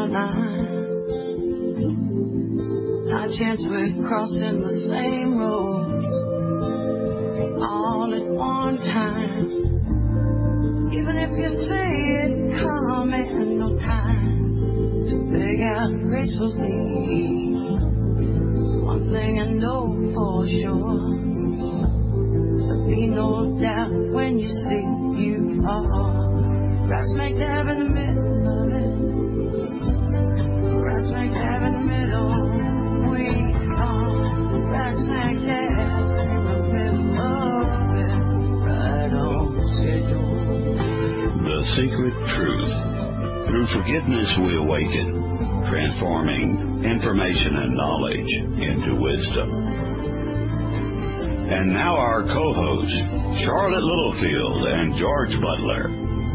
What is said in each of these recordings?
our line. High chance we're crossing the same road all at one time. Even if you say it coming, no time to beg out gracefully. One thing I know for sure, there'll be no doubt when you see you are. Right smack dab in the middle of it. Right smack dab in the middle. We are right smack dab in the middle of it. Right on schedule. The Secret Truth. Through forgiveness we awaken, transforming information and knowledge into wisdom. And now our co-hosts, Charlotte Littlefield and George Butler.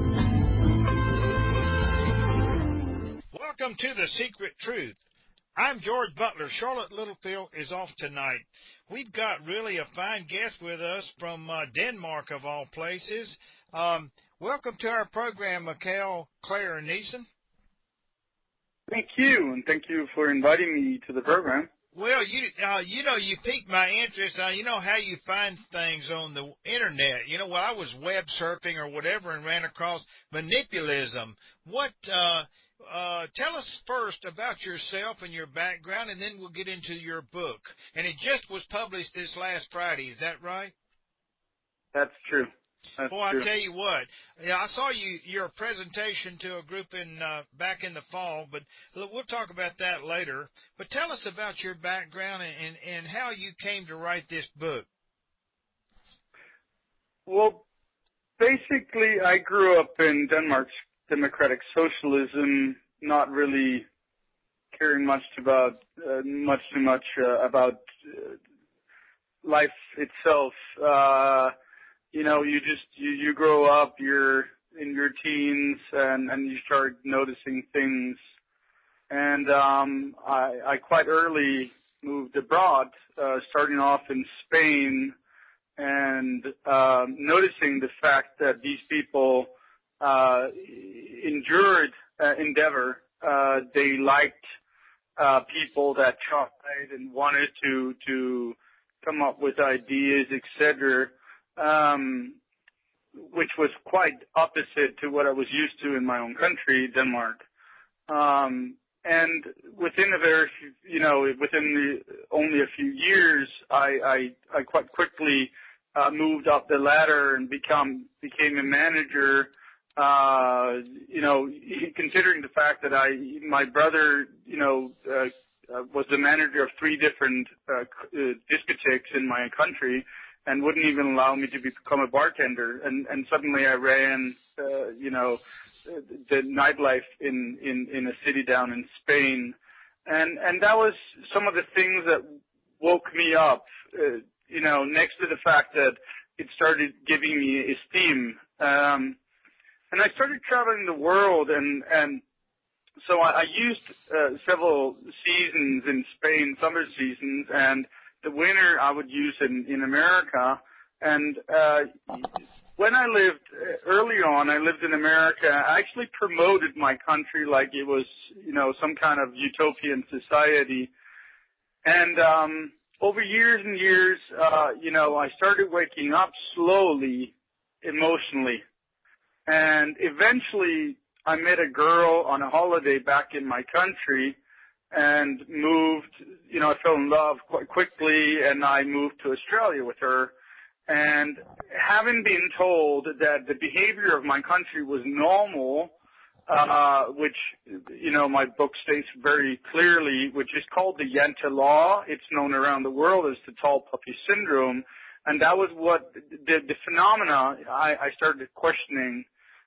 Welcome to The Secret Truth. I'm George Butler. Charlotte Littlefield is off tonight. We've got really a fine guest with us from Denmark, of all places. Welcome to our program, Mikkel Claire Neeson. Thank you, and thank you for inviting me to the program. Well, you piqued my interest. You know how you find things on the internet. Well, I was web surfing or whatever and ran across Manipulism. Tell us first about yourself and your background, and then we'll get into your book. And it just was published this last Friday. Is that right? That's true. Well, I'll tell you what. I saw your presentation to a group back in the fall, but we'll talk about that later. But tell us about your background and how you came to write this book. Well, basically, I grew up in Denmark's democratic socialism, not really caring much too much about life itself. You grow up, you're in your teens, and you start noticing things. And I quite early moved abroad, starting off in Spain, and noticing the fact that these people endured endeavor. They liked people that tried and wanted to come up with ideas, etc., which was quite opposite to what I was used to in my own country, Denmark. And within only a few years, I quite quickly moved up the ladder and became a manager. Considering the fact that my brother, was the manager of 3 different discotheques in my country, and wouldn't even allow me to become a bartender. And suddenly I ran, the nightlife in a city down in Spain. And that was some of the things that woke me up, next to the fact that it started giving me esteem. And I started traveling the world, and so I used several seasons in Spain, summer seasons, and the winter I would use in America. And when I lived early on, I lived in America. I actually promoted my country like it was, some kind of utopian society. And over years and years, I started waking up slowly, emotionally. And eventually I met a girl on a holiday back in my country and moved, I fell in love quite quickly, and I moved to Australia with her. And having been told that the behavior of my country was normal, which, my book states very clearly, which is called the Yenta Law. It's known around the world as the tall puppy syndrome. And that was what the phenomena I started questioning.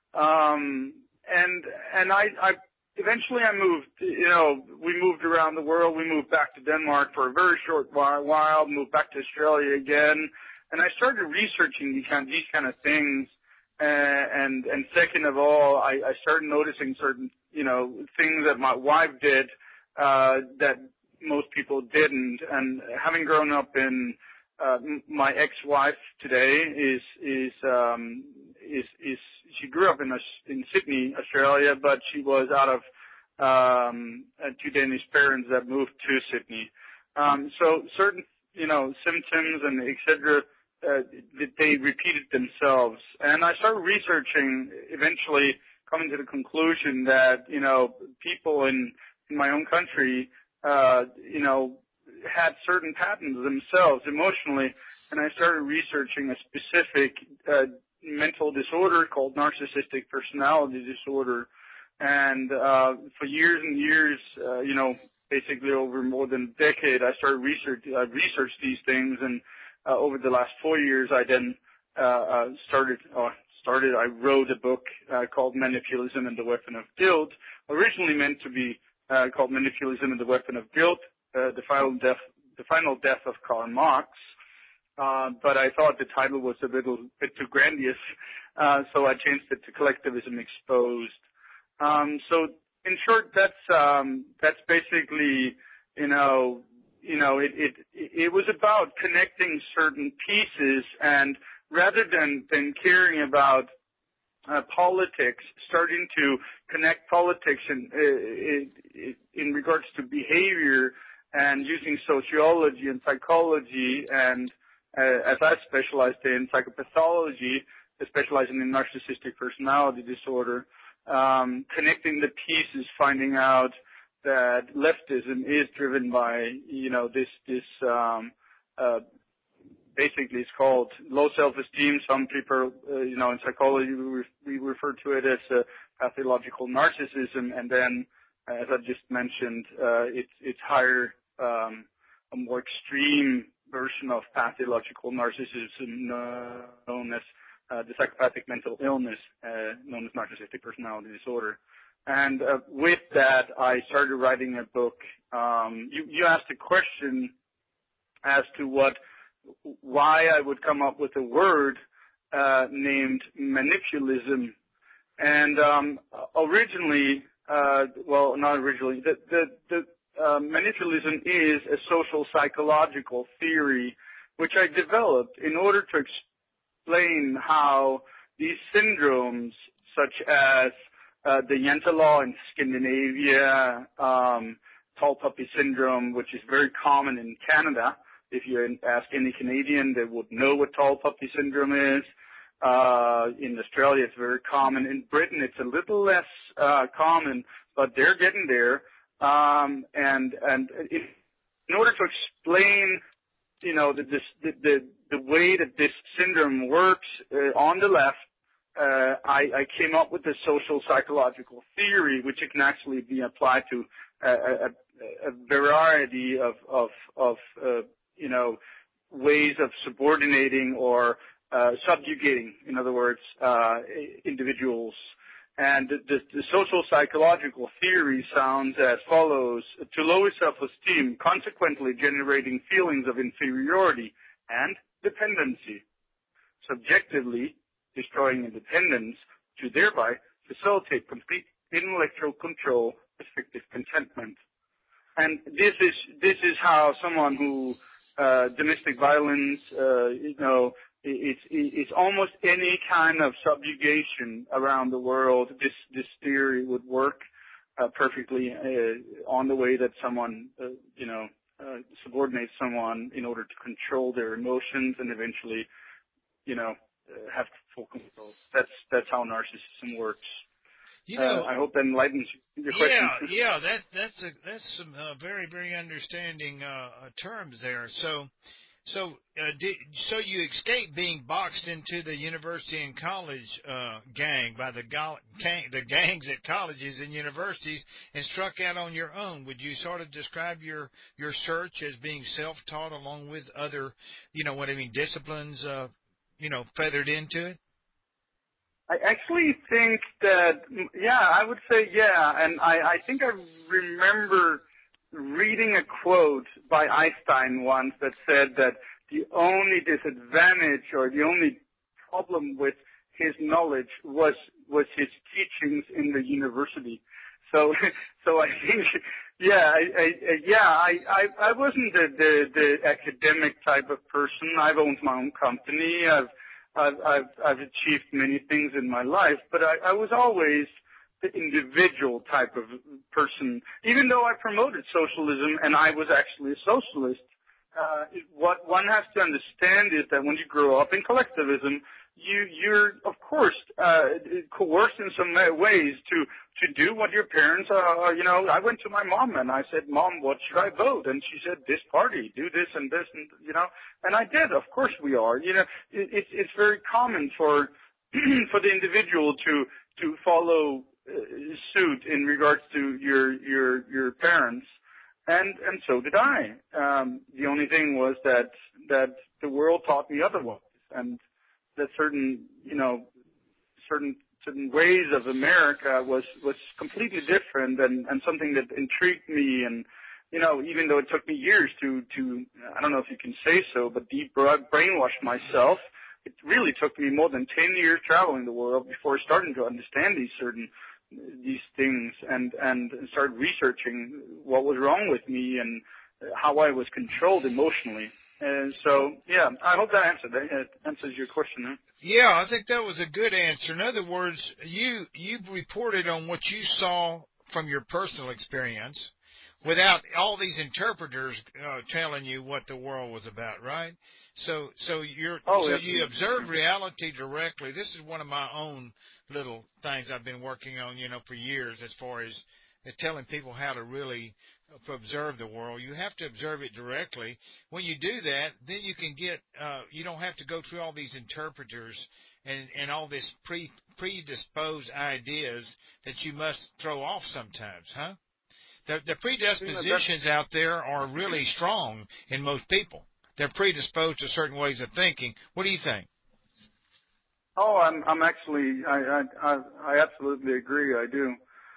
And I eventually I moved, we moved around the world. We moved back to Denmark for a very short while, moved back to Australia again. And I started researching these kind of things. And second of all, I started noticing certain, things that my wife did, that most people didn't. And having grown up in, my ex-wife today is she grew up in Sydney, Australia, but she was out of two Danish parents that moved to Sydney. So certain, symptoms and etc. They repeated themselves, and I started researching. Eventually, coming to the conclusion that people in my own country, had certain patterns themselves emotionally, and I started researching a specific mental disorder called narcissistic personality disorder. And for years and years, basically over more than a decade, I researched these things, and over the last 4 years, I then I wrote a book called Manipulation and the Weapon of Guilt, originally meant to be called Manipulation and the Weapon of Guilt, the final death of Karl Marx. But I thought the title was a little bit too grandiose, so I changed it to Collectivism Exposed. So in short, that's basically, it was about connecting certain pieces, and rather than caring about politics, starting to connect politics in regards to behavior, and using sociology and psychology, and as I specialized in psychopathology, specializing in narcissistic personality disorder, connecting the pieces, finding out that leftism is driven by, basically it's called low self-esteem. Some people, in psychology, we refer to it as pathological narcissism, and then, as I just mentioned, it's higher, a more extreme version of pathological narcissism known as the psychopathic mental illness, known as narcissistic personality disorder. And with that, I started writing a book. You asked a question as to why I would come up with a word named manipulism. And originally, not originally, the manipulism is a social psychological theory which I developed in order to explain how these syndromes, such as the Yenta law in Scandinavia, tall puppy syndrome, which is very common in Canada. If you ask any Canadian, they would know what tall puppy syndrome is. In Australia, it's very common. In Britain, it's a little less common, but they're getting there. And in order to explain, the way that this syndrome works on the left, I came up with a social psychological theory, which can actually be applied to a variety of ways of subordinating or subjugating, in other words, individuals. And the social psychological theory sounds as follows: to lower self-esteem, consequently generating feelings of inferiority and dependency, subjectively destroying independence, to thereby facilitate complete intellectual control, effective contentment. And this is how someone who domestic violence, it's almost any kind of subjugation around the world. This theory would work perfectly on the way that someone subordinates someone in order to control their emotions and eventually have full control. That's how narcissism works. I hope that enlightens your question. Yeah, that's some very, very understanding terms there. So you escaped being boxed into the university and college gang by the gangs at colleges and universities and struck out on your own. Would you sort of describe your search as being self-taught along with other, disciplines, feathered into it? I actually think that, I would say and I think I remember reading a quote by Einstein once that said that the only disadvantage or the only problem with his knowledge was his teachings in the university. So I think, I wasn't the academic type of person. I've owned my own company. I've achieved many things in my life, but I was always the individual type of person. Even though I promoted socialism and I was actually a socialist, what one has to understand is that when you grow up in collectivism, you're of course coerced in some ways to do what your parents I went to my mom and I said, Mom, what should I vote? And she said, this party, do this and this, and and I did. Of course we are. It's very common for for the individual to follow suit in regards to your parents, and so did I. The only thing was that the world taught me otherwise, and that certain ways of America was completely different and something that intrigued me. And even though it took me years to I don't know if you can say so, but deep brainwash myself, it really took me more than 10 years traveling the world before starting to understand these things and started researching what was wrong with me and how I was controlled emotionally. And so, yeah, I hope that answers your question. Huh? Yeah, I think that was a good answer. In other words, you reported on what you saw from your personal experience without all these interpreters telling you what the world was about, right? So you observed reality directly. This is one of my own little things I've been working on, for years, as far as telling people how to really observe the world. You have to observe it directly. When you do that, then you can get, you don't have to go through all these interpreters and all this predisposed ideas that you must throw off sometimes, huh? The predispositions out there are really strong in most people. They're predisposed to certain ways of thinking. What do you think? Oh, I'm actually, I absolutely agree. I do.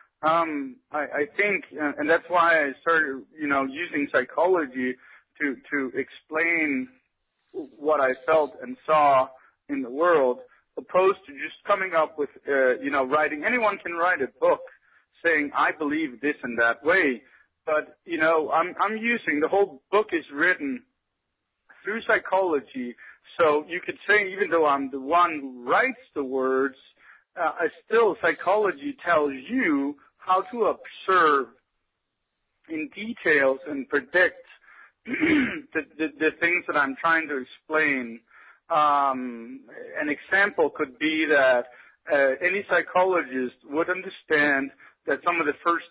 I think, and that's why I started, using psychology to explain what I felt and saw in the world, opposed to just coming up with, writing. Anyone can write a book saying, I believe this and that way. But, I'm using, the whole book is written through psychology. So you could say, even though I'm the one who writes the words, still psychology tells you how to observe in details and predict the things that I'm trying to explain. An example could be that any psychologist would understand that some of the first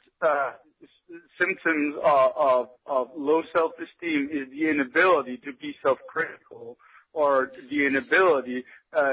symptoms of low self-esteem is the inability to be self-critical, or the inability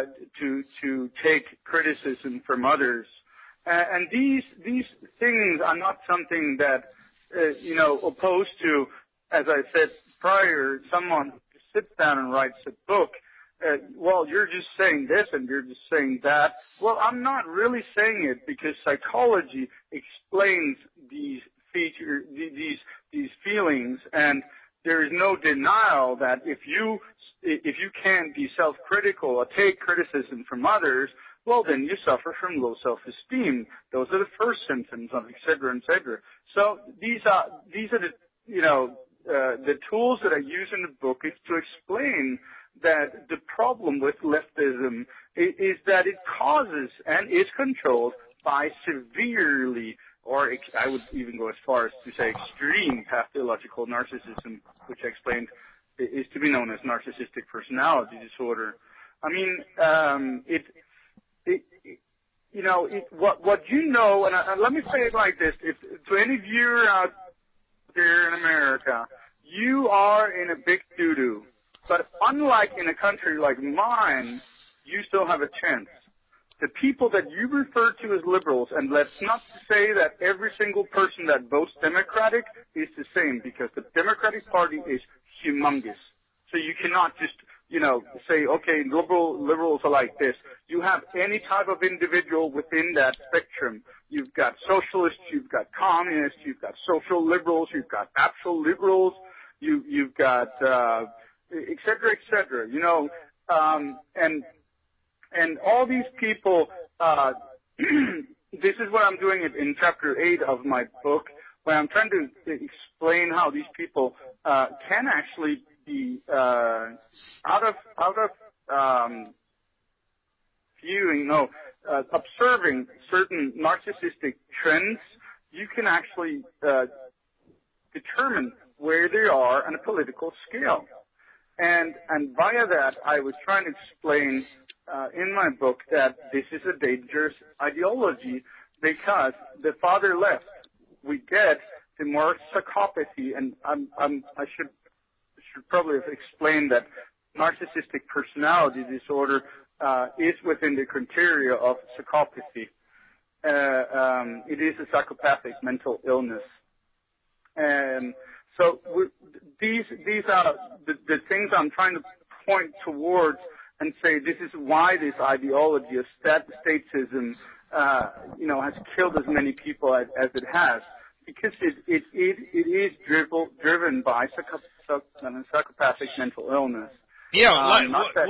to take criticism from others. And these things are not something that, opposed to, as I said prior, someone who sits down and writes a book, well, you're just saying this and you're just saying that. Well, I'm not really saying it, because psychology explains these features, these feelings, and there is no denial that if you can't be self-critical or take criticism from others, well, then you suffer from low self-esteem. Those are the first symptoms of et cetera, et cetera. So these are the, the tools that I use in the book is to explain that the problem with leftism is that it causes and is controlled by severely, or I would even go as far as to say extreme pathological narcissism, which I explained is to be known as narcissistic personality disorder. I mean, and let me say it like this: if to any viewer out there in America, you are in a big doo-doo, but unlike in a country like mine, you still have a chance. The people that you refer to as liberals, and let's not say that every single person that votes Democratic is the same, because the Democratic Party is humongous. So you cannot just, say, okay, liberals are like this. You have any type of individual within that spectrum. You've got socialists, you've got communists, you've got social liberals, you've got actual liberals, you've got, et cetera, et cetera, and all these people, this is what I'm doing in chapter 8 of my book, where I'm trying to explain how these people can actually be observing certain narcissistic trends, you can actually determine where they are on a political scale. And via that, I was trying to explain in my book that this is a dangerous ideology because the farther left we get, the more psychopathy. And I should probably have explained that narcissistic personality disorder is within the criteria of psychopathy. It is a psychopathic mental illness. And so these are the things I'm trying to point towards and say this is why this ideology of statism, has killed as many people as it has, because it is driven by psychopathic mental illness. Yeah,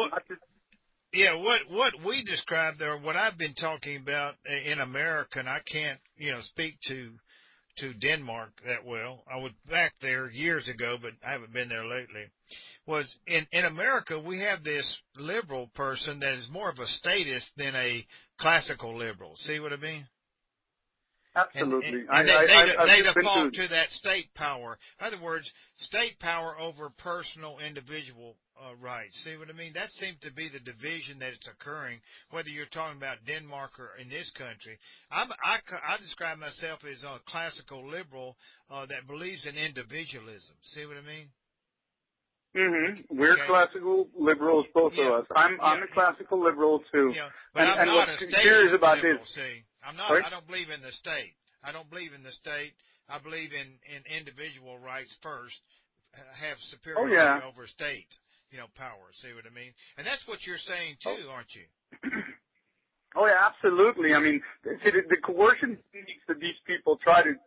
what we described there, what I've been talking about in America, and I can't, speak to Denmark that well. I was back there years ago, but I haven't been there lately. Was in America, we have this liberal person that is more of a statist than a classical liberal. See what I mean? Absolutely. And they default to that state power. In other words, state power over personal individual rights. See what I mean? That seems to be the division that is occurring, whether you're talking about Denmark or in this country. I describe myself as a classical liberal that believes in individualism. See what I mean? Mm-hmm. We're classical liberals, both of us. I'm a classical liberal too. Yeah, but I'm not a state liberal. See, I'm not. Sorry? I don't believe in the state. I don't believe in the state. I believe in individual rights first. Have superiority over state, power. See what I mean? And that's what you're saying too, aren't you? Oh yeah, absolutely. I mean, the coercion techniques that these people try to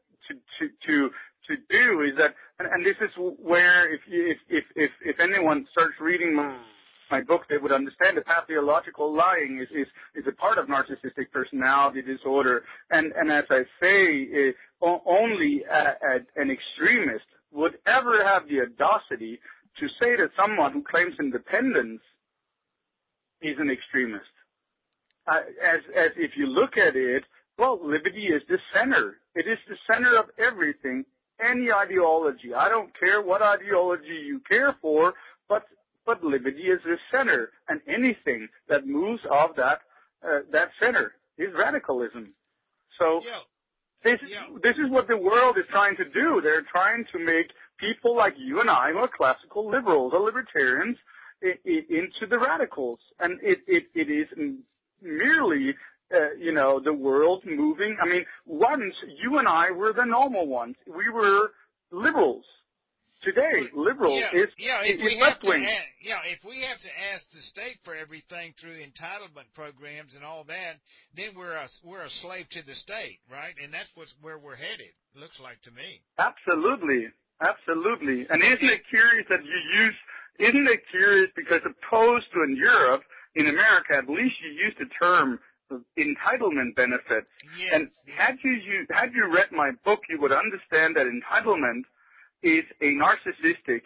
do is that, and this is where if anyone starts reading my book, they would understand that pathological lying is a part of narcissistic personality disorder. And as I say, only an extremist would ever have the audacity to say that someone who claims independence is an extremist. As if you look at it, well, liberty is the center. It is the center of everything, any ideology. I don't care what ideology you care for, but liberty is the center, and anything that moves off that center is radicalism. So this is what the world is trying to do. They're trying to make people like you and I, who are classical liberals or libertarians, into the radicals, and it is merely the world moving. I mean, once you and I were the normal ones. We were liberals. Today, liberal is left wing. If we have to ask the state for everything through entitlement programs and all that, then we're a slave to the state, right? And that's where we're headed. Looks like to me. Absolutely. And isn't it curious that isn't it curious because opposed to in Europe, in America, at least you use the term entitlement benefits. Yes. And had you read my book, you would understand that entitlement is a narcissistic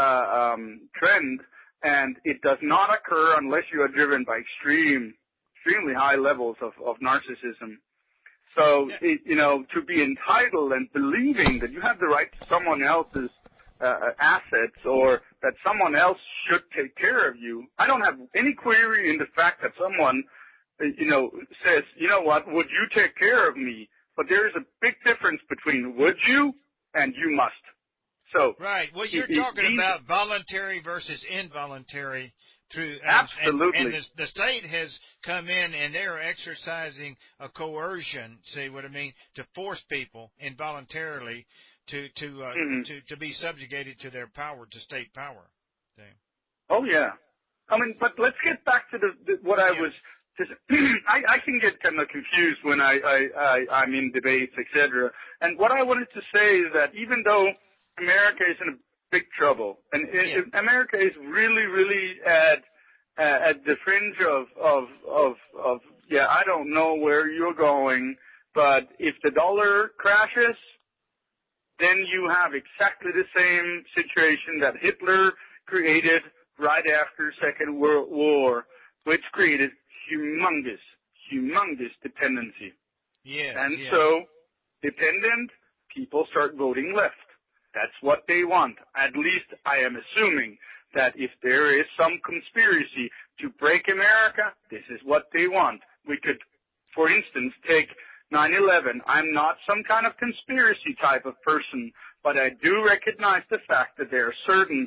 trend, and it does not occur unless you are driven by extremely high levels of narcissism. So, to be entitled and believing that you have the right to someone else's assets or that someone else should take care of you, I don't have any query in the fact that someone, says, would you take care of me? But there is a big difference between would you and you must. So right. Well, you're talking about voluntary versus involuntary through absolutely. And the state has come in and they're exercising a coercion. See what I mean? To force people involuntarily to be subjugated to their power, to state power. See? Oh yeah. I mean, but let's get back to what I was. I can get kind of confused when I'm in debates, etc. And what I wanted to say is that even though America is in a big trouble, and America is really, really at the fringe of I don't know where you're going, but if the dollar crashes, then you have exactly the same situation that Hitler created right after Second World War, which created humongous humongous dependency. Yeah. And so dependent people start voting left. That's what they want. At least I am assuming that if there is some conspiracy to break America, this is what they want. We could, for instance, take 9/11. I'm not some kind of conspiracy type of person, but I do recognize the fact that there are certain,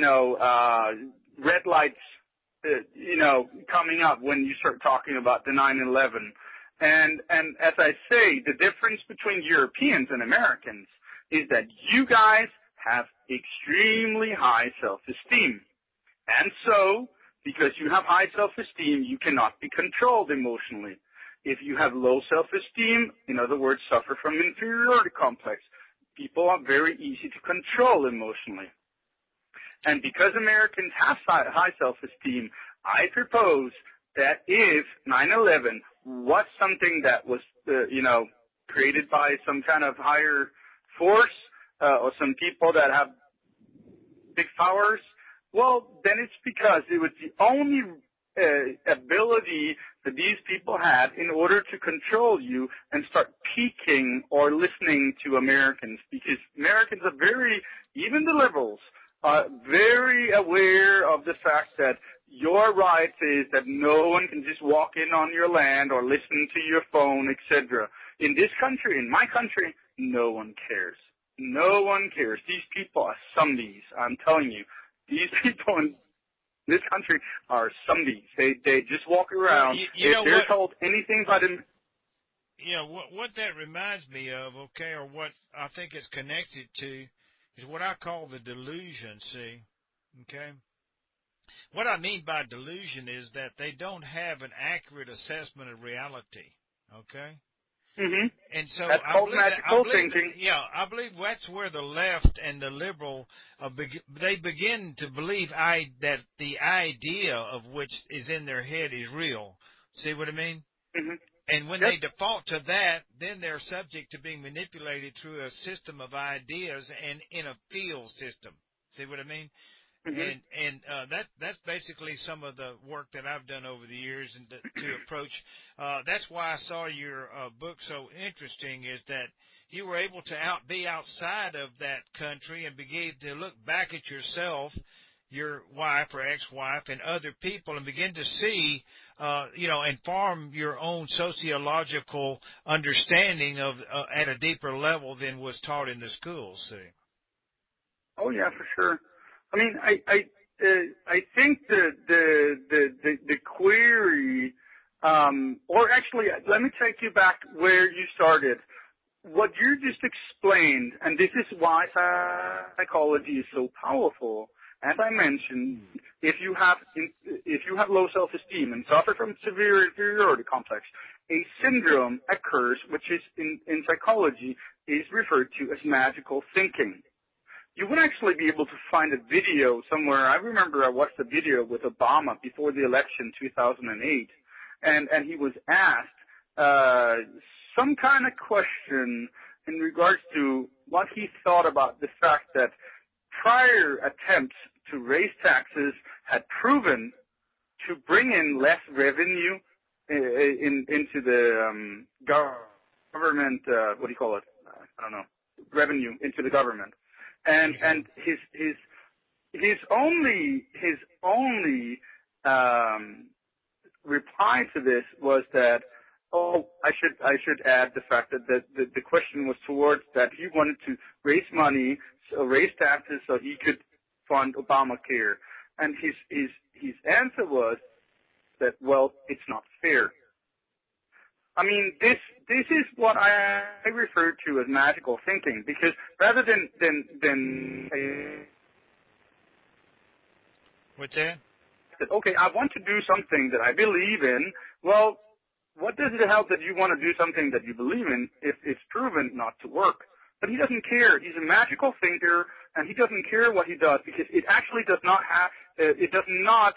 red lights, coming up when you start talking about the 9/11. And as I say, the difference between Europeans and Americans is that you guys have extremely high self-esteem. And so, because you have high self-esteem, you cannot be controlled emotionally. If you have low self-esteem, in other words, suffer from inferiority complex, people are very easy to control emotionally. And because Americans have high self-esteem, I propose that if 9/11 was something that was, created by some kind of higher force, or some people that have big powers, well, then it's because it was the only ability that these people had in order to control you and start peeking or listening to Americans, because Americans are even the liberals, are very aware of the fact that your right is that no one can just walk in on your land or listen to your phone, etc. In this country, in my country, no one cares. No one cares. These people are zombies. I'm telling you. These people in this country are zombies. They just walk around. If they're told anything by them. What that reminds me of, or what I think it's connected to, is what I call the delusion, see? Okay? What I mean by delusion is that they don't have an accurate assessment of reality, okay? Mm-hmm. And so that's called magical thinking. I believe that's where the left and the liberal, they begin to believe that the idea of which is in their head is real. See what I mean? Mm-hmm. And when they default to that, then they're subject to being manipulated through a system of ideas and in a field system. See what I mean? Mm-hmm. And that's basically some of the work that I've done over the years and to approach. That's why I saw your book so interesting, is that you were able to be outside of that country and begin to look back at yourself, your wife or ex-wife, and other people, and begin to see, and form your own sociological understanding of at a deeper level than was taught in the schools. See? Oh yeah, for sure. I mean, I think the query, or actually, let me take you back where you started. What you just explained, and this is why psychology is so powerful. As I mentioned, if you have low self-esteem and suffer from severe inferiority complex, a syndrome occurs, which is in psychology is referred to as magical thinking. You would actually be able to find a video somewhere. I remember I watched a video with Obama before the election 2008, and he was asked some kind of question in regards to what he thought about the fact that prior attempts to raise taxes had proven to bring in less revenue into the government. What do you call it? I don't know. Revenue into the government. And his only reply to this was that, I should add the fact that the question was towards that he wanted to raise money, raise taxes so he could fund Obamacare, and his answer was that, well, it's not fair. I mean, this is what I refer to as magical thinking, because rather than what's that? Okay, I want to do something that I believe in. Well, what does it help that you want to do something that you believe in if it's proven not to work? But he doesn't care. He's a magical thinker, and he doesn't care what he does, because it actually does not have. It does not.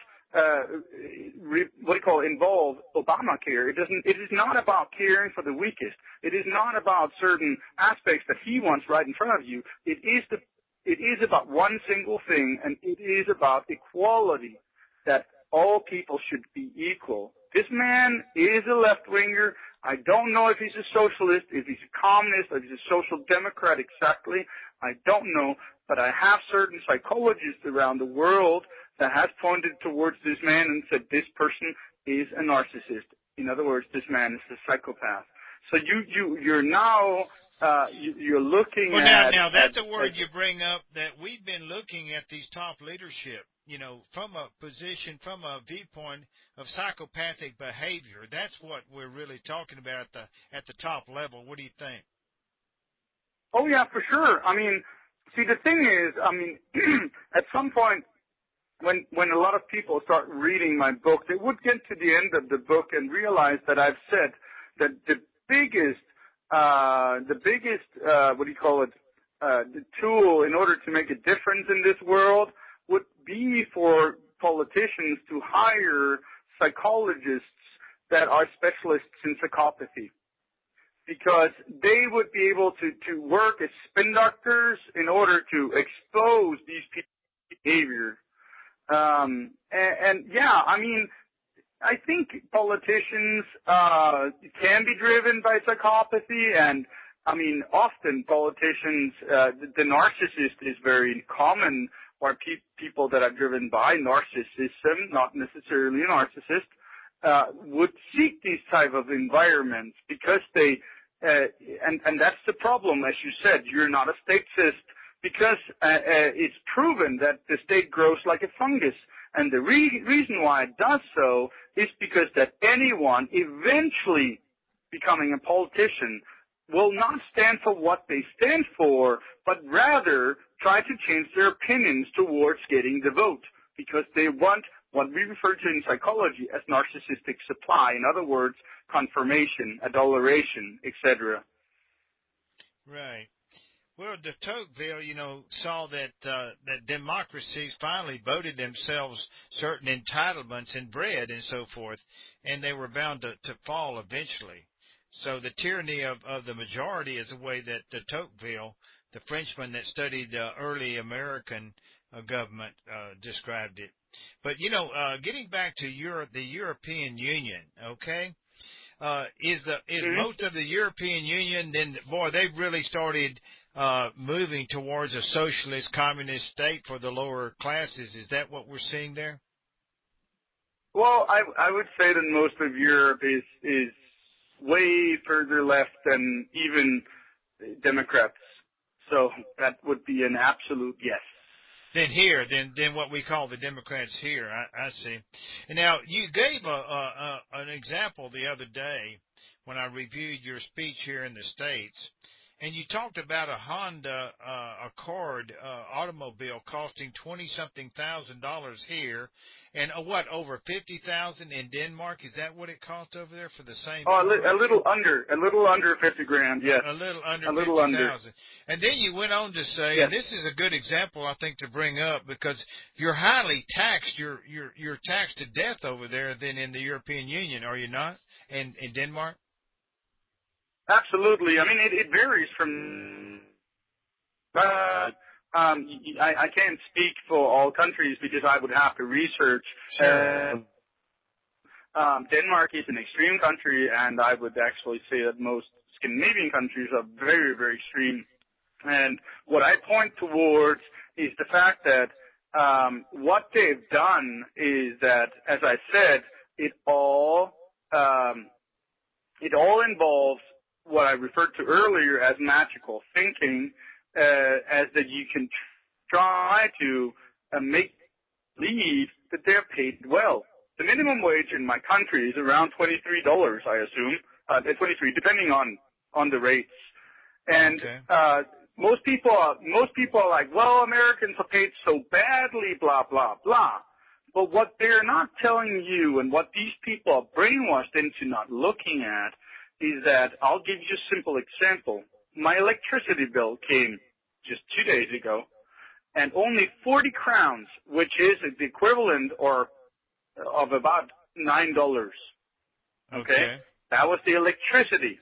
Involve Obamacare. It is not about caring for the weakest. It is not about certain aspects that he wants right in front of you. It is about one single thing, and it is about equality, that all people should be equal. This man is a left-winger. I don't know if he's a socialist, if he's a communist, if he's a social democrat exactly. I don't know, but I have certain psychologists around the world that have pointed towards this man and said this person is a narcissist. In other words, this man is a psychopath. So you're now you're looking at. Now that's a word you bring up, that we've been looking at these top leadership, from a position, from a viewpoint of psychopathic behavior. That's what we're really talking about at the top level. What do you think? Oh yeah, for sure. I mean, see, the thing is, at some point, when a lot of people start reading my book, they would get to the end of the book and realize that I've said that the biggest the tool in order to make a difference in this world would be for politicians to hire psychologists that are specialists in psychopathy, because they would be able to work as spin doctors in order to expose these people's behavior. I think politicians can be driven by psychopathy, and often politicians, the narcissist is very common, or people that are driven by narcissism, not necessarily a narcissist, would seek these type of environments because they, and that's the problem, as you said, you're not a statist, because it's proven that the state grows like a fungus. And the reason why it does so is because that anyone eventually becoming a politician will not stand for what they stand for, but rather try to change their opinions towards getting the vote, because they want what we refer to in psychology as narcissistic supply. In other words, confirmation, adoration, etc. Right. Well, de Tocqueville, saw that democracies finally voted themselves certain entitlements and bread and so forth, and they were bound to fall eventually. So the tyranny of the majority is the way that de Tocqueville, the Frenchman that studied early American government, described it. But, getting back to the European Union, okay, is most of the European Union, then, boy, they've really started moving towards a socialist, communist state for the lower classes. Is that what we're seeing there? Well, I would say that most of Europe is way further left than even Democrats. So that would be an absolute yes. Then what we call the Democrats here, I see. And now, you gave an example the other day when I reviewed your speech here in the States, and you talked about a Honda Accord automobile costing $20-something thousand here, and over $50,000 in Denmark. Is that what it cost over there for the same? Oh, a little under 50 grand. Yes, a little under 50,000. And then you went on to say, and this is a good example, I think, to bring up, because you're highly taxed. You're taxed to death over there than in the European Union, are you not? In Denmark. Absolutely. I mean, it varies from. I can't speak for all countries because I would have to research. Sure. Denmark is an extreme country, and I would actually say that most Scandinavian countries are very, very extreme. And what I point towards is the fact that what they've done is that, as I said, it all involves what I referred to earlier as magical thinking, as that you can try to make believe that they're paid well. The minimum wage in my country is around $23, I assume, 23, depending on the rates. And most people are like, well, Americans are paid so badly, blah blah blah. But what they're not telling you, and what these people are brainwashed into not looking at, is that, I'll give you a simple example. My electricity bill came just 2 days ago, and only 40 crowns, which is the equivalent of about $9. Okay? That was the electricity.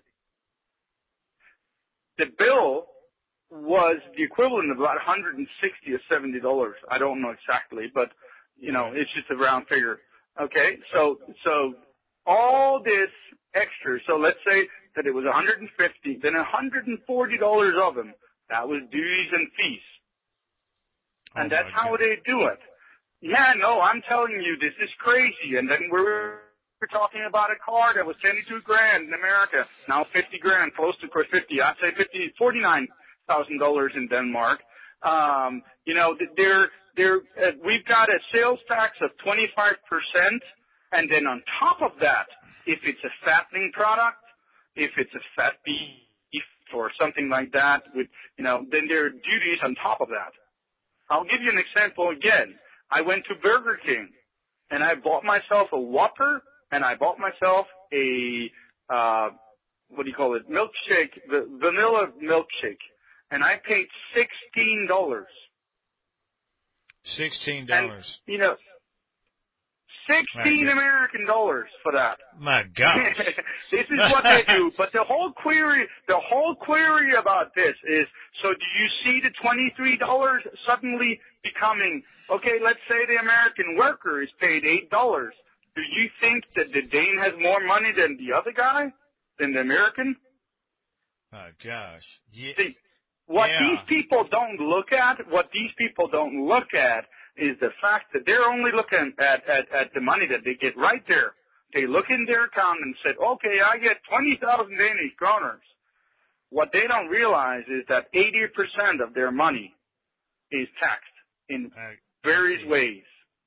The bill was the equivalent of about $160 or $70. I don't know exactly, but, it's just a round figure. Okay? So all this extra. So let's say that it was $150, then $140 of them, that was duties and fees. And that's how they do it. Yeah, no, I'm telling you, this is crazy. And then we're talking about a car that was $22,000 in America, now $50,000, close to, of course, 50. I'd say $49,000 in Denmark. We've got a sales tax of 25%, and then on top of that, if it's a fattening product, if it's a fat beef or something like that, then there are duties on top of that. I'll give you an example again. I went to Burger King, and I bought myself a Whopper, and I bought myself a, milkshake, the vanilla milkshake, and I paid $16. $16. And, 16 American dollars for that. My God. This is what they do. But the whole query about this is, so do you see the $23 suddenly becoming, okay, let's say the American worker is paid $8. Do you think that the Dane has more money than the other guy, than the American? My gosh. Yeah. See, these people don't look at, is the fact that they're only looking at the money that they get right there. They look in their account and said, okay, I get 20,000 Danish kroners. What they don't realize is that 80% of their money is taxed in various ways.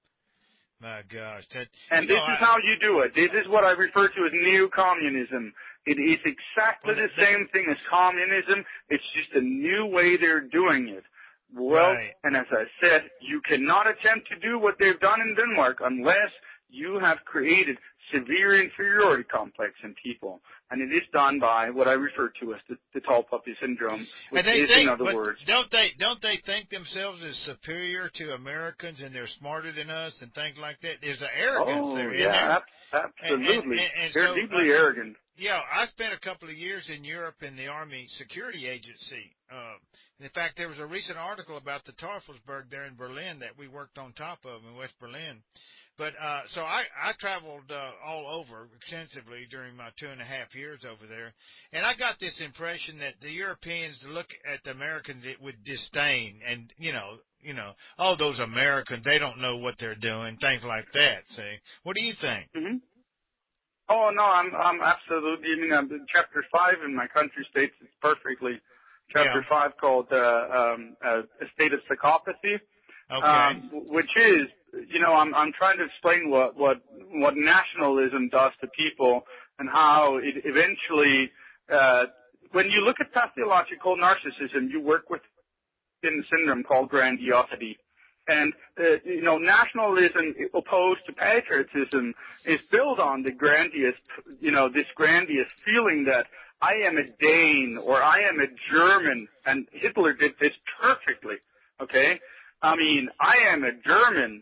My gosh. This is how you do it. This is what I refer to as neo-communism. It is exactly the same thing as communism. It's just a new way they're doing it. Well, and as I said, you cannot attempt to do what they've done in Denmark unless you have created severe inferiority complex in people. And it is done by what I refer to as the tall puppy syndrome, which is, in other words. Don't they think themselves as superior to Americans and they're smarter than us and things like that? There's an arrogance there, isn't there? Absolutely. And they're deeply arrogant. Yeah, I spent a couple of years in Europe in the Army Security Agency. In fact, there was a recent article about the Teufelsberg there in Berlin that we worked on top of in West Berlin. But so I traveled all over extensively during my 2.5 years over there, and I got this impression that the Europeans look at the Americans with disdain, and oh, those Americans, they don't know what they're doing, things like that. See, what do you think? Mm-hmm. Oh no, I'm absolutely. I mean, Chapter 5 in my country states it perfectly. Chapter 5 called a state of psychopathy, which is. I'm trying to explain what nationalism does to people and how it eventually, when you look at pathological narcissism, you work with a syndrome called grandiosity. And, nationalism opposed to patriotism is built on the this grandiose feeling that I am a Dane or I am a German, and Hitler did this perfectly, okay? I mean, I am a German,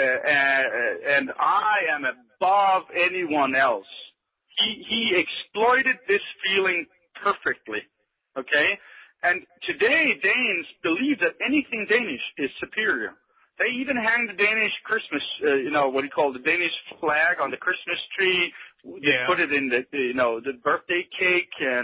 and I am above anyone else. He exploited this feeling perfectly, okay? And today, Danes believe that anything Danish is superior. They even hang the Danish Christmas, the Danish flag on the Christmas tree. They put it in the birthday cake and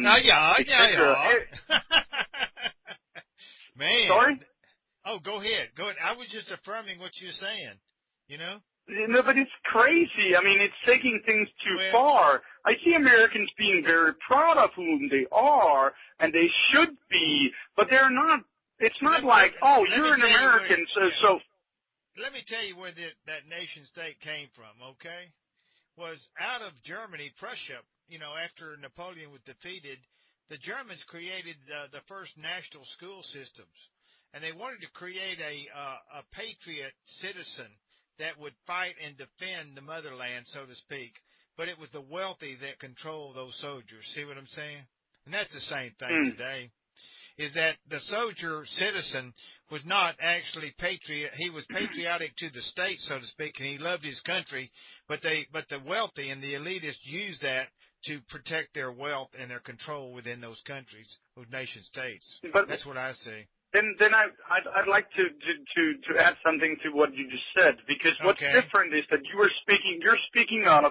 Man. Sorry? Oh, go ahead. I was just affirming what you're saying, No, but it's crazy. I mean, it's taking things too far. I see Americans being very proud of whom they are, and they should be, but they're not. It's not you're an American, so. Let me tell you where that nation state came from, okay? Was out of Germany, Prussia, after Napoleon was defeated, the Germans created the first national school systems. And they wanted to create a patriot citizen that would fight and defend the motherland, so to speak. But it was the wealthy that controlled those soldiers. See what I'm saying? And that's the same thing today. Is that the soldier citizen was not actually patriot. He was patriotic to the state, so to speak, and he loved his country. But the wealthy and the elitists used that to protect their wealth and their control within those countries, those nation states. That's what I see. Then I'd like to add something to what you just said, because what's different is that you're speaking of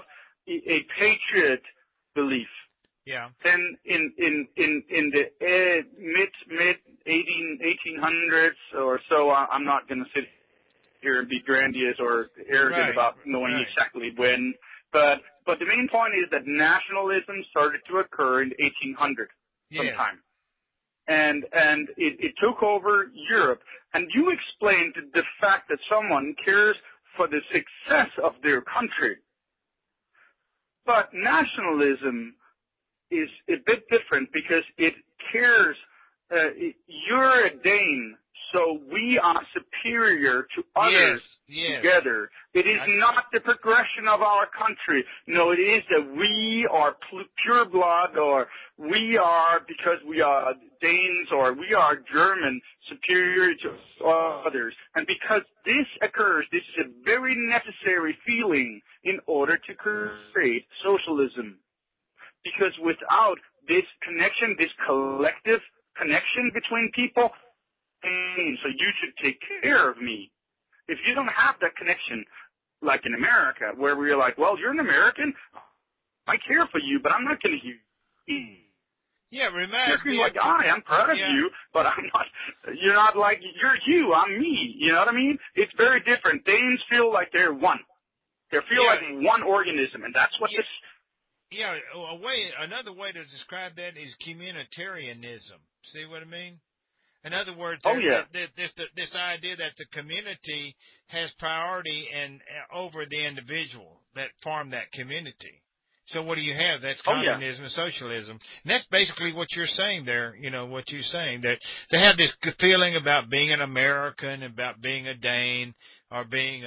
a patriot belief. Yeah. Then in the mid 1800s or so, I'm not going to sit here and be grandiose or arrogant about knowing exactly when, but the main point is that nationalism started to occur in 1800 sometime. And it took over Europe. And you explained the fact that someone cares for the success of their country. But nationalism is a bit different because it cares, you're a Dane, so we are superior to others together. It is not the progression of our country. No, it is that we are pure blood, or we are, because we are Danes, or we are German, superior to others. And because this occurs, this is a very necessary feeling in order to create socialism. Because without this connection, this collective connection between people, so you should take care of me. If you don't have that connection, like in America, where we're like, well, you're an American, I care for you, but I'm not going to. Yeah, reminds me. Like, I'm proud of you, but I'm not. You're not like you're you. I'm me. You know what I mean? It's very different. Danes feel like they're one. They feel like one organism, and that's what this. Yeah, another way to describe that is communitarianism. See what I mean? In other words, this idea that the community has priority over the individual that form that community. So what do you have? That's communism and socialism. And that's basically what you're saying there, what you're saying, that they have this feeling about being an American, about being a Dane, or being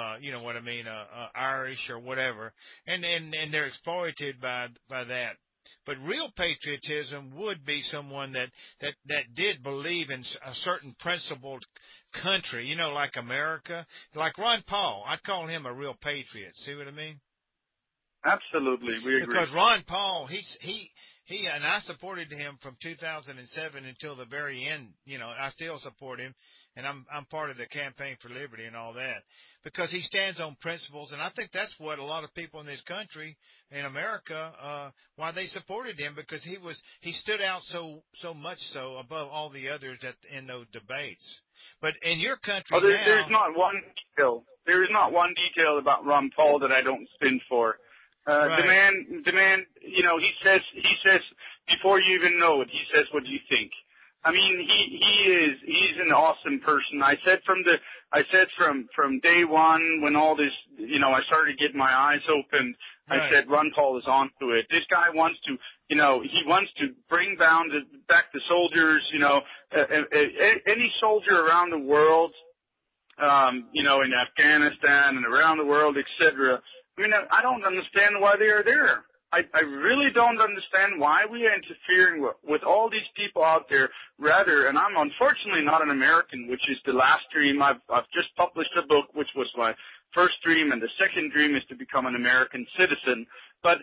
Irish or whatever. And they're exploited by that. But real patriotism would be someone that did believe in a certain principled country, like America, like Ron Paul. I'd call him a real patriot. See what I mean? Absolutely, we agree. Because Ron Paul, he and I supported him from 2007 until the very end. I still support him, and I'm part of the Campaign for Liberty and all that, because he stands on principles, and I think that's what a lot of people in this country, in America, why they supported him, because he stood out so much so above all the others in those debates. But in your country there's not one detail. There is not one detail about Ron Paul that I don't spin for. The man, he says before you even know it, he says what you think. I mean, he's an awesome person. I said from day one, when all this, I started getting my eyes opened, I said Ron Paul is onto it. This guy wants to, he wants to bring back the soldiers, any soldier around the world, in Afghanistan and around the world, etc. I mean, I don't understand why they are there. I really don't understand why we are interfering with all these people out there. Rather, and I'm unfortunately not an American, which is the last dream. I've just published a book, which was my first dream, and the second dream is to become an American citizen. But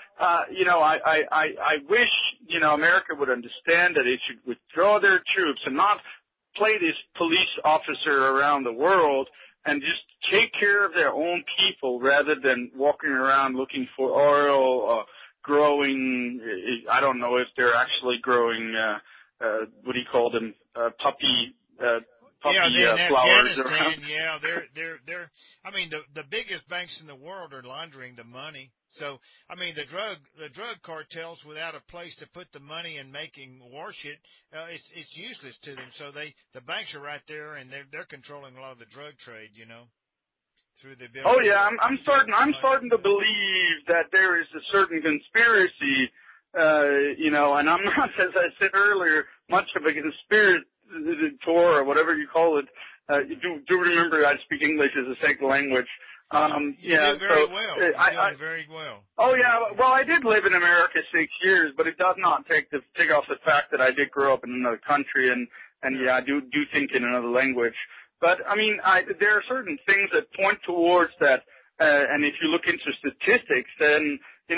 I wish America would understand that it should withdraw their troops and not play this police officer around the world, and just take care of their own people rather than walking around looking for oil, growing, I don't know if they're actually growing, what do you call them, puppy flowers around. Yeah, they're, I mean, the biggest banks in the world are laundering the money. So, I mean, the drug cartels, without a place to put the money and wash it, it's useless to them. So the banks are right there, and they're controlling a lot of the drug trade, through the ability. Oh yeah, I'm starting to believe that there is a certain conspiracy, and I'm not, as I said earlier, much of a conspirator or whatever you call it. Do remember I speak English as a second language. You do very well. Oh yeah, well I did live in America 6 years, but it does not take off the fact that I did grow up in another country, and I do think in another language. But I mean, there are certain things that point towards that, and if you look into statistics, then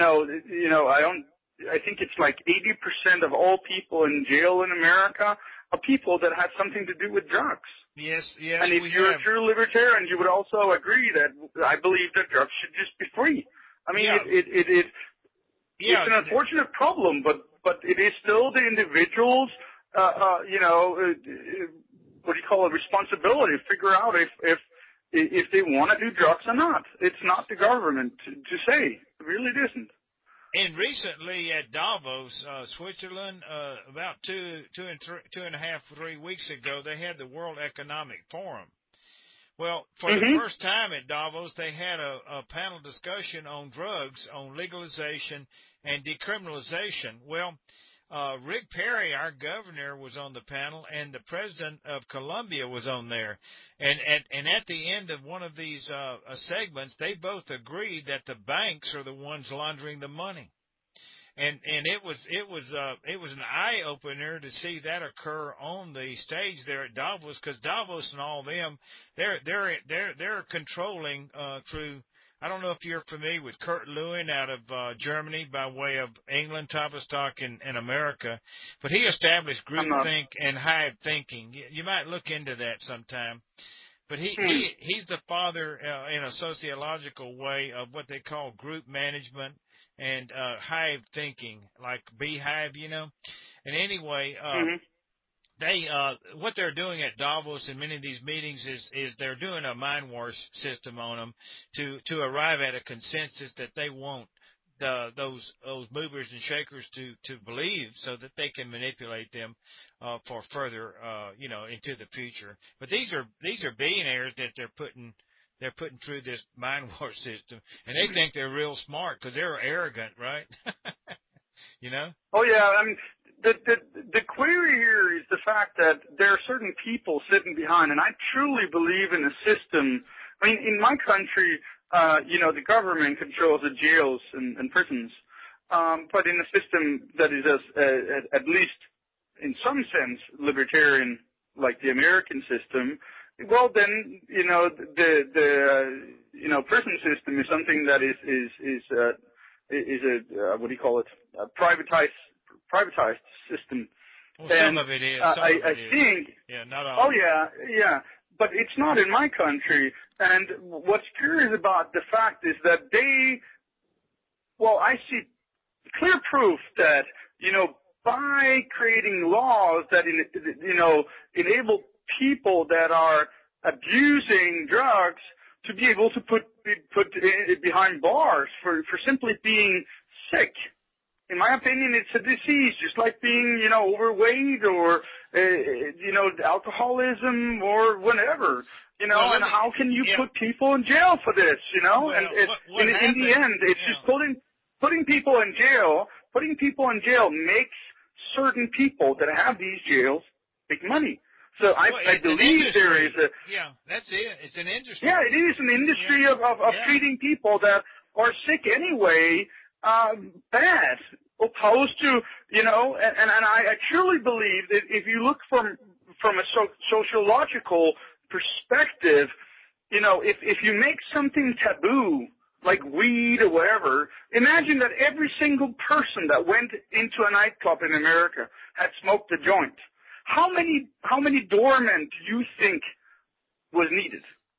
I think it's like 80% of all people in jail in America are people that have something to do with drugs. Yes. And if you're a true libertarian, you would also agree that I believe that drugs should just be free. I mean, Yeah. it's an unfortunate problem, but it is still the individual's, what do you call it, responsibility to figure out if they want to do drugs or not. It's not the government to say. It really isn't. And recently at Davos, Switzerland, about 3 weeks ago, they had the World Economic Forum. Well, for the first time at Davos, they had a panel discussion on drugs, on legalization and decriminalization. Well, Rick Perry, our governor, was on the panel, and the president of Colombia was on there. And at the end of one of these segments, they both agreed that the banks are the ones laundering the money. And it was an eye opener to see that occur on the stage there at Davos, because Davos and all them, they're controlling through. I don't know if you're familiar with Kurt Lewin out of Germany by way of England, Tavistock in America, but he established groupthink and hive thinking. You might look into that sometime. But he's the father in a sociological way of what they call group management and hive thinking, like beehive, And anyway, they what they're doing at Davos in many of these meetings is they're doing a mind wash system on them to arrive at a consensus that they want those movers and shakers to believe, so that they can manipulate them for further into the future. But these are billionaires that they're putting through this mind wash system, and they think they're real smart because they're arrogant, right? Oh yeah, I mean, the query here is the fact that there are certain people sitting behind, and I truly believe in a system. I mean, in my country, the government controls the jails and prisons, but in a system that is at least in some sense libertarian, like the American system, well then, the prison system is something that is a what do you call it? A privatized system. Well, some of it is. I think. Yeah, not all. Oh yeah. But it's not in my country. And what's curious about the fact is that I see clear proof that, by creating laws that, enable people that are abusing drugs to be able to put behind bars for simply being sick. In my opinion, it's a disease, just like being, overweight or, alcoholism or whatever, and how can you put people in jail for this, Well, and in the end, it's just putting people in jail. Putting people in jail makes certain people that have these jails make money. So I believe there is a... Yeah, that's it. It's an industry. Yeah, it is an industry of treating people that are sick anyway, bad, opposed to, and I truly believe that if you look from a sociological perspective, if you make something taboo, like weed or whatever, imagine that every single person that went into a nightclub in America had smoked a joint. How many doormen do you think was needed?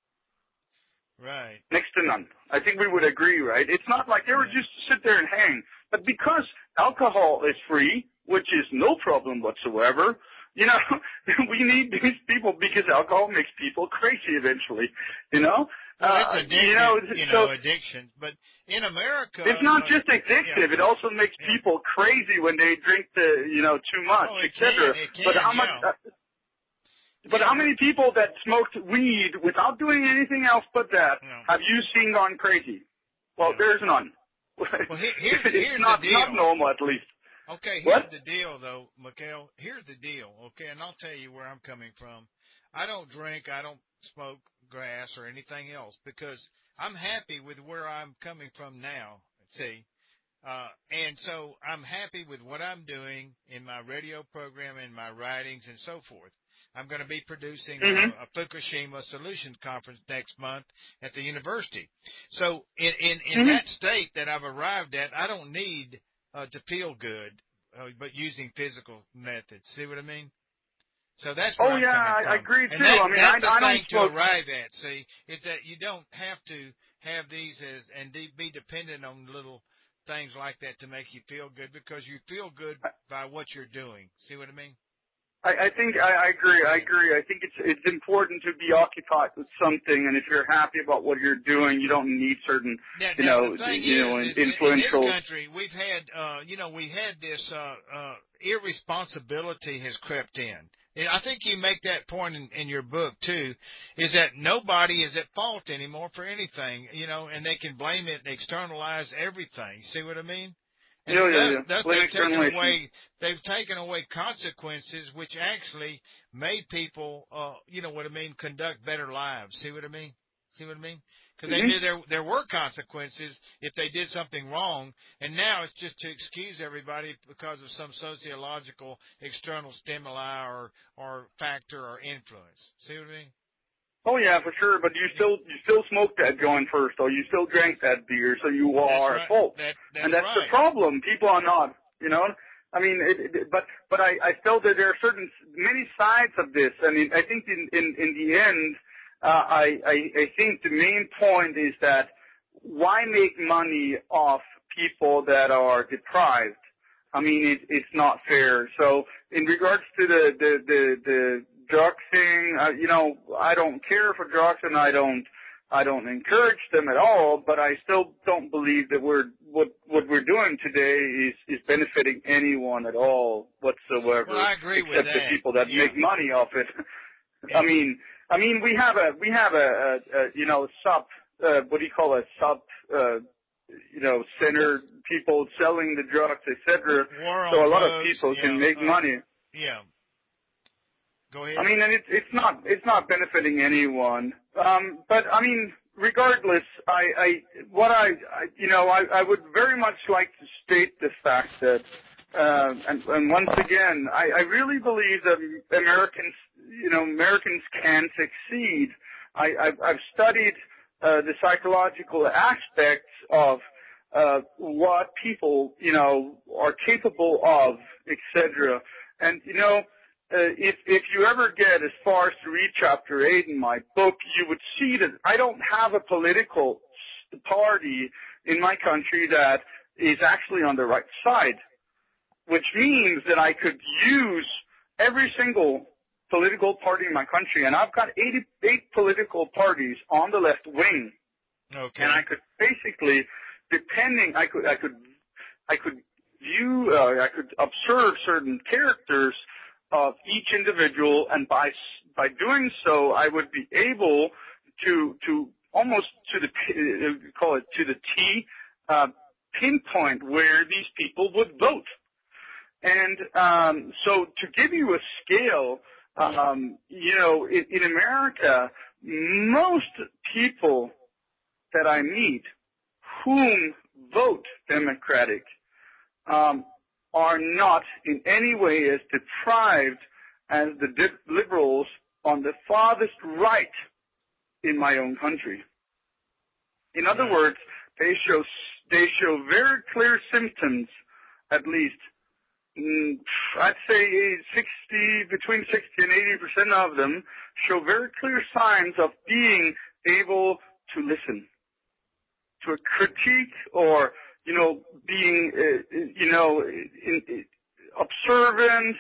Right. Next to none. I think we would agree, right? It's not like they were just to sit there and hang. But because alcohol is free, which is no problem whatsoever, we need these people because alcohol makes people crazy eventually, Well, it's addictive, addiction. But in America... It's not just addictive. It also makes people crazy when they drink too much, etc. But how much... But how many people that smoked weed without doing anything else but that have you seen gone crazy? Well, there's none. Well, here's not, the deal. Not normal, at least. Okay, here's the deal, though, Mikhail. Here's the deal, okay, and I'll tell you where I'm coming from. I don't drink, I don't smoke grass or anything else because I'm happy with where I'm coming from now, see. And so I'm happy with what I'm doing in my radio program, in my writings, and so forth. I'm going to be producing a Fukushima Solutions Conference next month at the university. So in that state that I've arrived at, I don't need to feel good, but using physical methods. See what I mean? So that's where I'm coming from. I agree too. And that's I the thing don't to arrive at. See, is that you don't have to have these be dependent on little things like that to make you feel good, because you feel good by what you're doing. See what I mean? I think I agree. I think it's important to be occupied with something, and if you're happy about what you're doing, you don't need certain influential. In this country, we've had we had this irresponsibility has crept in. And I think you make that point in your book too, is that nobody is at fault anymore for anything, and they can blame it and externalize everything. See what I mean? And thus they've taken away consequences, which actually made people, conduct better lives. See what I mean? Because they knew there were consequences if they did something wrong, and now it's just to excuse everybody because of some sociological external stimuli or factor or influence. See what I mean? Oh yeah, for sure. But you still smoked that joint first, or you still drank that beer, so you are at fault. And that's right. The problem. People are not. I mean, but I felt that there are many sides of this. I mean, I think in the end, I think the main point is that why make money off people that are deprived? I mean, it's not fair. So in regards to the drug thing, I don't care for drugs, and I don't encourage them at all, but I still don't believe that what we're doing today is benefiting anyone at all whatsoever. Well, I agree with that. Except the people that make money off it. Yeah. I mean, we have a center, people selling the drugs, etc. So a lot of people can make money. Yeah. Go ahead. I mean, and it's not benefiting anyone. But I mean, regardless, I would very much like to state the fact that, and once again, I really believe that Americans can succeed. I've studied the psychological aspects of what people are capable of, etc. And if you ever get as far as to read chapter 8 in my book, you would see that I don't have a political party in my country that is actually on the right side, which means that I could use every single political party in my country, and I've got 88 political parties on the left wing. Okay. And I could basically, I could observe certain characters of each individual, and by doing so, I would be able to almost to the T pinpoint where these people would vote. And so to give you a scale, in America, most people that I meet whom vote Democratic are not in any way as deprived as the liberals on the farthest right in my own country. In other words, they show very clear symptoms, at least. I'd say between 60 and 80% of them show very clear signs of being able to listen to a critique, or being observant,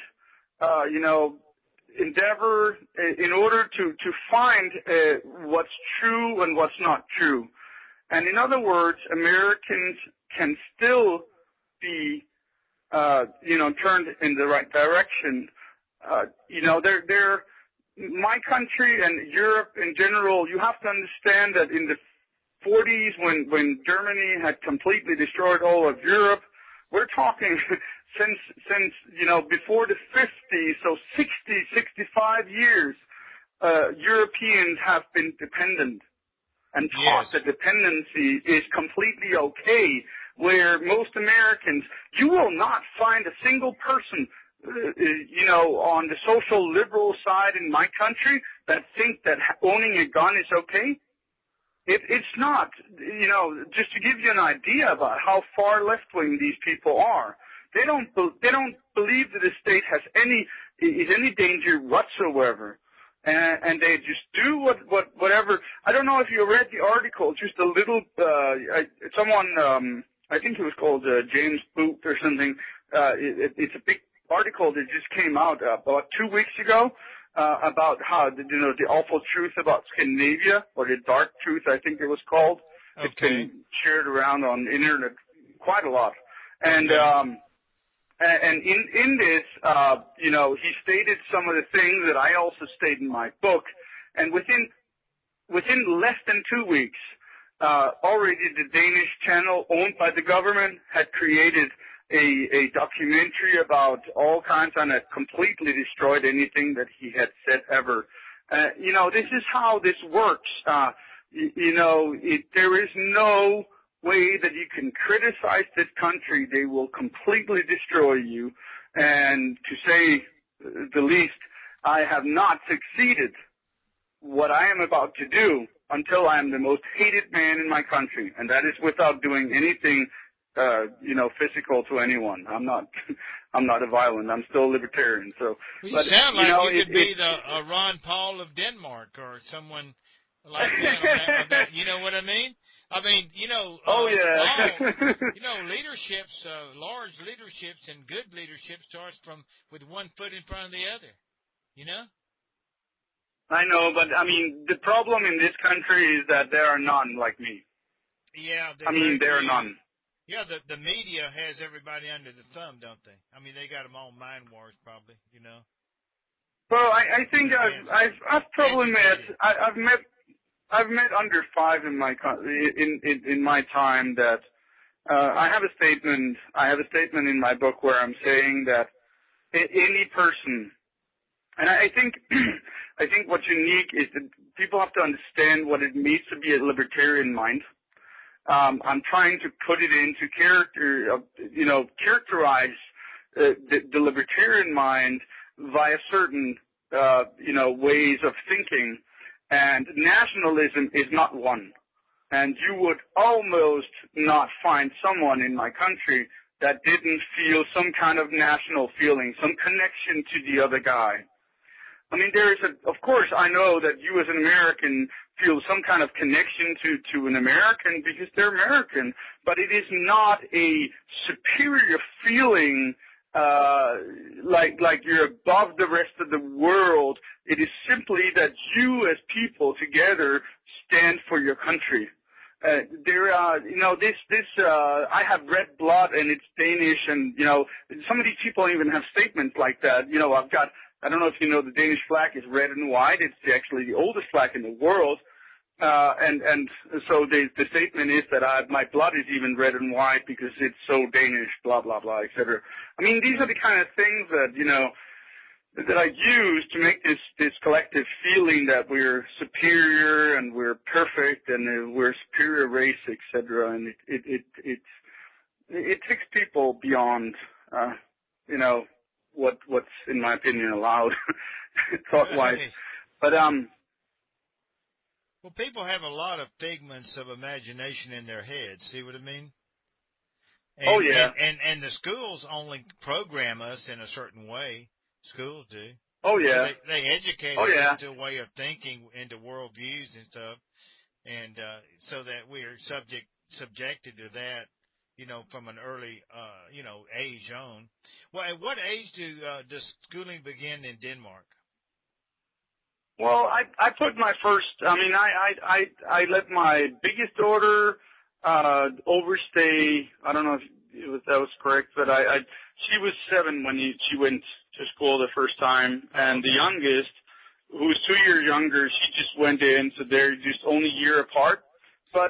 endeavor in order to find what's true and what's not true. And in other words, Americans can still be turned in the right direction. They're my country and Europe in general. You have to understand that in the 40s, when Germany had completely destroyed all of Europe, we're talking since before the 50s, so 65 years, Europeans have been dependent and taught that dependency is completely okay. Where most Americans, you will not find a single person, on the social liberal side in my country that think that owning a gun is okay. It's not. Just to give you an idea about how far left-wing these people are, they don't believe that the state is any danger whatsoever. and they just do whatever. I don't know if you read the article. Just a little. Someone. I think it was called James Booth or something. It's a big article that just came out about 2 weeks ago about how the awful truth about Scandinavia, or the dark truth, I think it was called. Okay. It's been shared around on the internet quite a lot, and in this, he stated some of the things that I also state in my book, and within less than 2 weeks, already the Danish channel owned by the government had created a documentary about all kinds, and had completely destroyed anything that he had said ever. This is how this works. There is no way that you can criticize this country. They will completely destroy you. And to say the least, I have not succeeded what I am about to do until I am the most hated man in my country. And that is without doing anything, physical to anyone. I'm not a violent. I'm still a libertarian. So, well, you sound like you could be the Ron Paul of Denmark or someone like that. You know what I mean? Oh yeah. Leaderships, large leaderships and good leadership starts with one foot in front of the other. I know, but the problem in this country is that there are none like me. Yeah. There are none. Yeah, the media has everybody under the thumb, don't they? They got them all mind wars, probably. Well, I think I've probably I've met under 5 in my time that I have a statement in my book where I'm saying that any person, and I think what's unique is that people have to understand what it means to be a libertarian mind. I'm trying to put it into characterize the libertarian mind via certain ways of thinking. And nationalism is not one. And you would almost not find someone in my country that didn't feel some kind of national feeling, some connection to the other guy. Of course, I know that you as an American feel some kind of connection to an American because they're American, but it is not a superior feeling like you're above the rest of the world. It is simply that you as people together stand for your country. I have red blood and it's Danish, and some of these people even have statements like that. I don't know if you know, the Danish flag is red and white. It's actually the oldest flag in the world. And so the statement is that my blood is even red and white because it's so Danish, blah, blah, blah, etc. These are the kind of things that, that I use to make this collective feeling that we're superior and we're perfect and we're a superior race, etc. And it takes people beyond, what's in my opinion allowed thought-wise. But well, people have a lot of figments of imagination in their heads. See what I mean? Oh yeah. And the schools only program us in a certain way. Schools do. Oh yeah. So they educate us into a way of thinking, into worldviews and stuff, and so that we are subjected to that, from an early, age on. Well, at what age does schooling begin in Denmark? Well, I put my first. I let my biggest daughter overstay. I don't know if that was correct, but she was 7 when she went to school the first time, and the youngest, who was 2 years younger, she just went in, so they're just only a year apart. But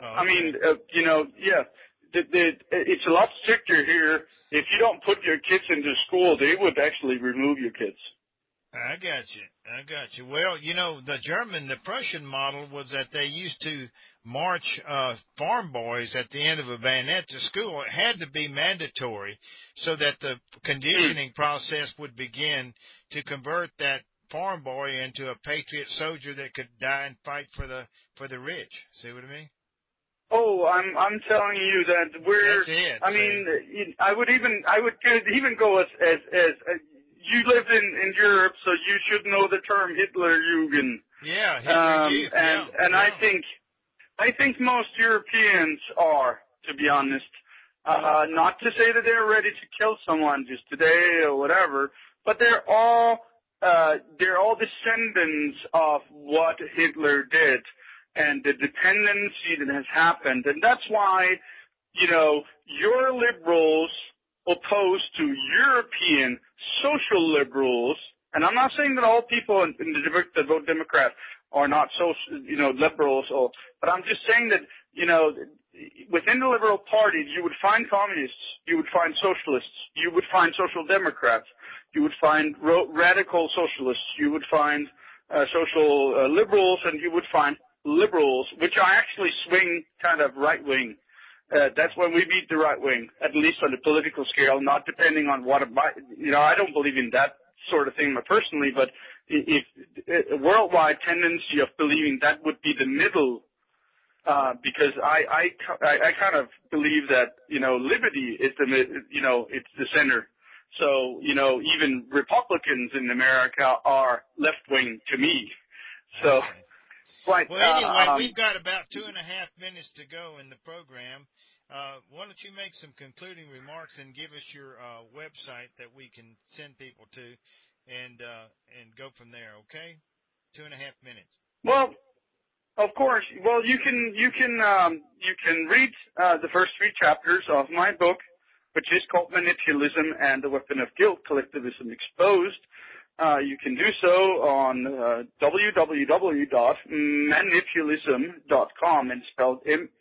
it's a lot stricter here. If you don't put your kids into school, they would actually remove your kids. I got you. Well, the Prussian model was that they used to march farm boys at the end of a bayonet to school. It had to be mandatory so that the conditioning process would begin to convert that farm boy into a patriot soldier that could die and fight for the rich. See what I mean? Oh, I'm telling you that we're. That's it. I would even go as you lived in Europe, so you should know the term Hitlerjugend. Yeah, Hitler Youth. And I think most Europeans are, to be honest. Not to say that they're ready to kill someone just today or whatever, but they're all descendants of what Hitler did and the dependency that has happened. And that's why, your liberals opposed to European social liberals, and I'm not saying that all people that vote Democrat are not liberals, but I'm just saying that, within the Liberal Party, you would find communists, you would find socialists, you would find social democrats, you would find radical socialists, you would find social liberals, and you would find liberals, which are actually swing kind of right-wing. That's when we beat the right wing, at least on the political scale, not depending on I don't believe in that sort of thing personally, but if a worldwide tendency of believing that would be the middle, because I kind of believe that, liberty is it's the center. So, even Republicans in America are left-wing to me. So, well, anyway, we've got about 2.5 minutes to go in the program. Why don't you make some concluding remarks and give us your website that we can send people to and go from there, okay? 2.5 minutes. Well, of course. Well, you can read the first 3 chapters of my book, which is called Manipulation and the Weapon of Guilt: Collectivism Exposed. You can do so on www.manipulism.com, and spelled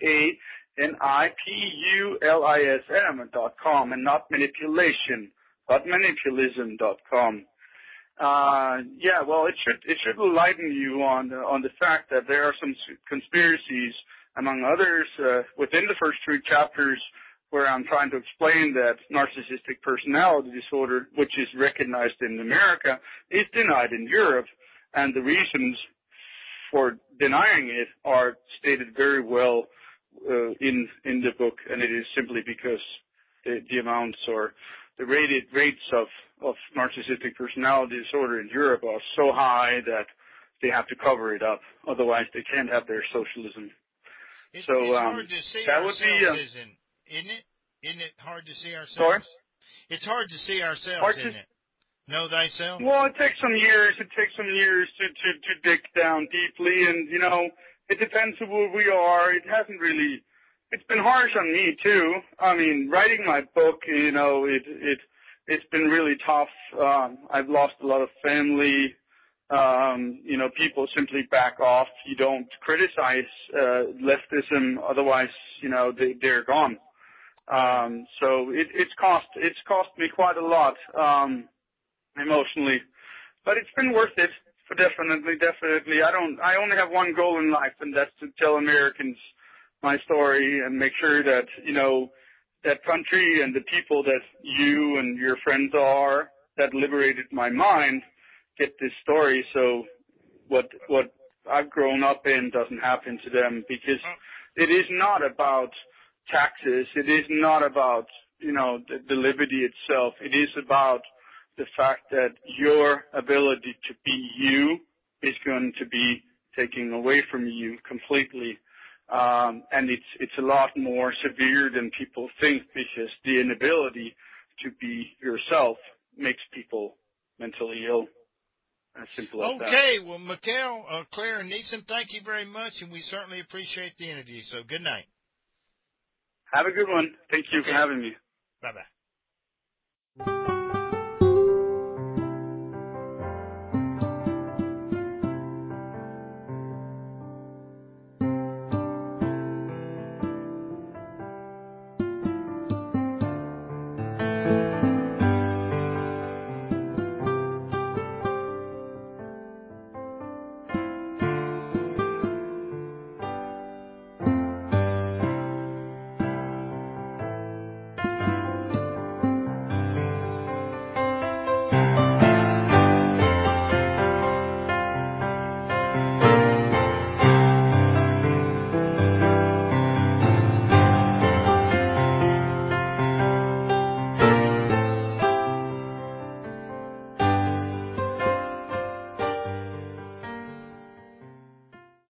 manipulism.com, and not manipulation, but manipulism.com. Well, it should enlighten you on the fact that there are some conspiracies, among others, within the first 3 chapters, where I'm trying to explain that narcissistic personality disorder, which is recognized in America, is denied in Europe, and the reasons for denying it are stated very well in the book, and it is simply because the amounts or the rates of narcissistic personality disorder in Europe are so high that they have to cover it up. Otherwise, they can't have their socialism. It's hard to see ourselves, isn't it? Isn't it hard to see ourselves? Sorry? It's hard to see ourselves, isn't it? Know thyself? Well, it takes some years. It takes some years to dig down deeply, and, it depends on where we are. It's been harsh on me, too. I mean, writing my book, it's been really tough. I've lost a lot of family. People simply back off. You don't criticize leftism, otherwise, they're gone. So it's cost me quite a lot emotionally, but it's been worth it. For definitely. I only have one goal in life, and that's to tell Americans my story and make sure that that country and the people that you and your friends are that liberated my mind get this story, so what I've grown up in doesn't happen to them, because it is not about taxes. It is not about the liberty itself. It is about the fact that your ability to be you is going to be taken away from you completely. And it's a lot more severe than people think, because the inability to be yourself makes people mentally ill. As simple as that. Okay, well, Mikhail, Claire, and Neeson, thank you very much, and we certainly appreciate the interview. So good night. Have a good one. Thank you for having me. Bye-bye.